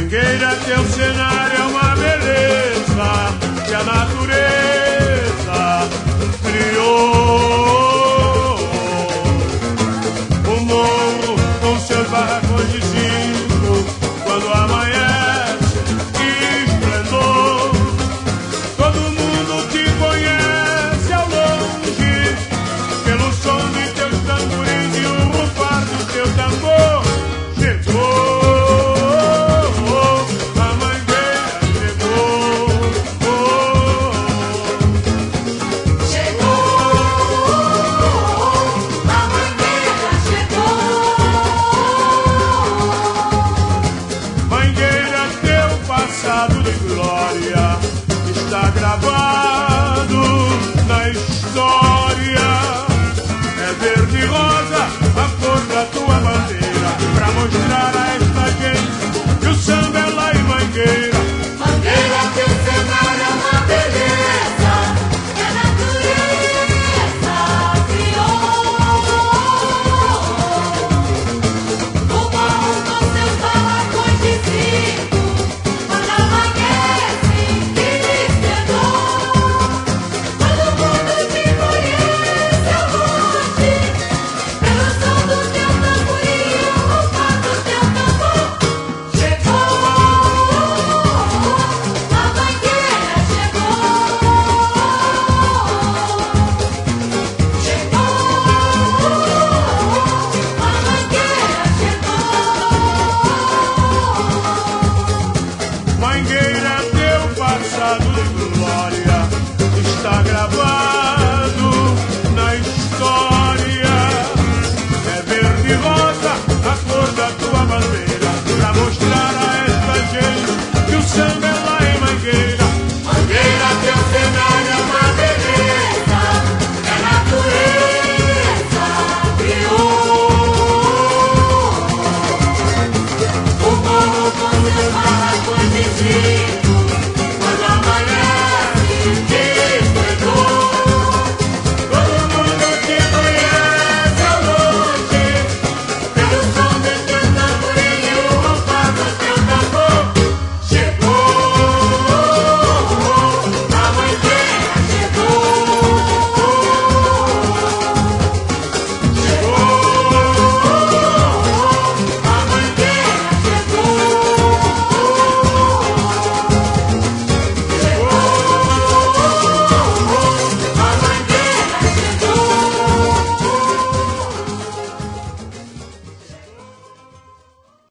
Mangueira, teu cenário é uma beleza que a natureza criou. O morro com seus barracões de zinco, quando amanhece, esplendor. Todo mundo te conhece ao longe, pelo som de teus tamborins e o rufar do teu tambor. Chegou. Está gravado na história.